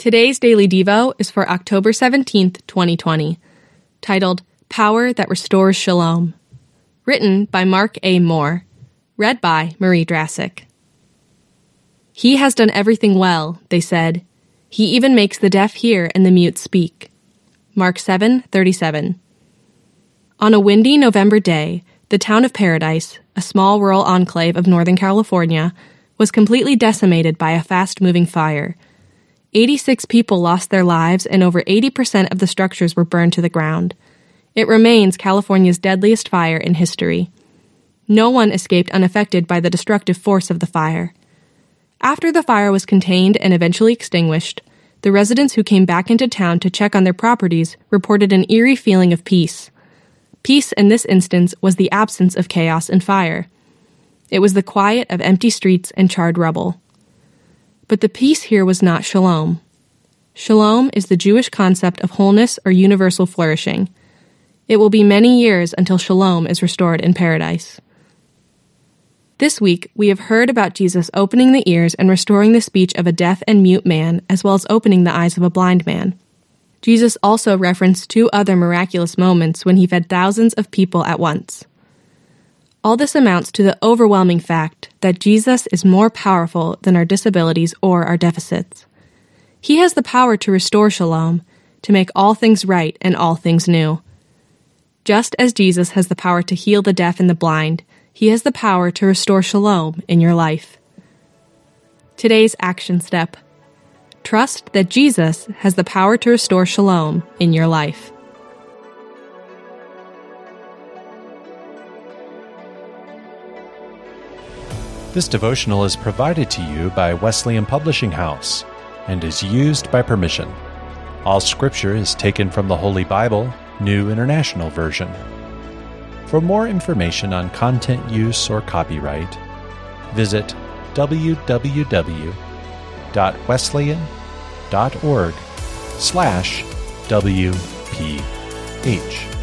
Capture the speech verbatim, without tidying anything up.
Today's Daily Devo is for October seventeenth, twenty twenty, titled Power That Restores Shalom. Written by Mark A. Moore. Read by Marie Drassic. He has done everything well, they said. He even makes the deaf hear and the mute speak. Mark seven thirty-seven. On a windy November day, the town of Paradise, a small rural enclave of Northern California, was completely decimated by a fast-moving fire. eighty-six people lost their lives and over eighty percent of the structures were burned to the ground. It remains California's deadliest fire in history. No one escaped unaffected by the destructive force of the fire. After the fire was contained and eventually extinguished, the residents who came back into town to check on their properties reported an eerie feeling of peace. Peace in this instance was the absence of chaos and fire. It was the quiet of empty streets and charred rubble. But the peace here was not shalom. Shalom is the Jewish concept of wholeness or universal flourishing. It will be many years until shalom is restored in paradise. This week, we have heard about Jesus opening the ears and restoring the speech of a deaf and mute man, as well as opening the eyes of a blind man. Jesus also referenced two other miraculous moments when he fed thousands of people at once. All this amounts to the overwhelming fact that Jesus is more powerful than our disabilities or our deficits. He has the power to restore shalom, to make all things right and all things new. Just as Jesus has the power to heal the deaf and the blind, he has the power to restore shalom in your life. Today's action step. Trust that Jesus has the power to restore shalom in your life. This devotional is provided to you by Wesleyan Publishing House and is used by permission. All scripture is taken from the Holy Bible, New International Version. For more information on content use or copyright, visit w w w dot wesleyan dot org slash W P H.